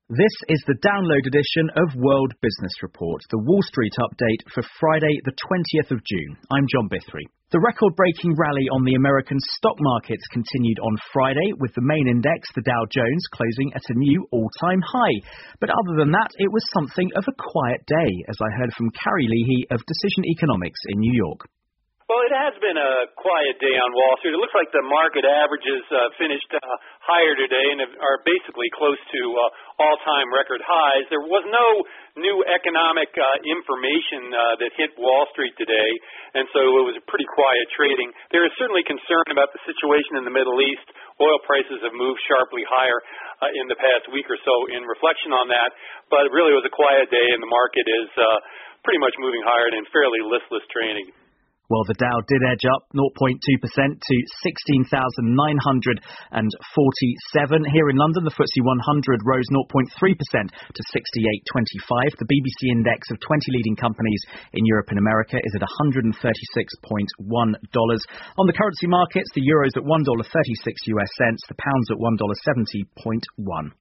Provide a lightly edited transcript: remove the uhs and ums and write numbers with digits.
This is the download edition of World Business Report, the Wall Street update for Friday, the 20th of June. I'm John Bithry. The record-breaking rally on the American stock markets continued on Friday, with the main index, the Dow Jones, closing at a new all-time high. But other than that, it was something of a quiet day, as I heard from Carrie Leahy of Decision Economics in New York. Well, it has been a quiet day on Wall Street. It looks like the market averages finished higher today and are basically close to all-time record highs. There was no new economic information that hit Wall Street today, and so it was a pretty quiet trading. There is certainly concern about the situation in the Middle East. Oil prices have moved sharply higher in the past week or so in reflection on that, but it really was a quiet day, and the market is pretty much moving higher in fairly listless trading. Well, the Dow did edge up 0.2% to 16,947. Here in London, the FTSE 100 rose 0.3% to 6825. The BBC index of 20 leading companies in Europe and America is at $136.1. On the currency markets, the euro's at $1.36 US cents, the pound's at $1.70.1.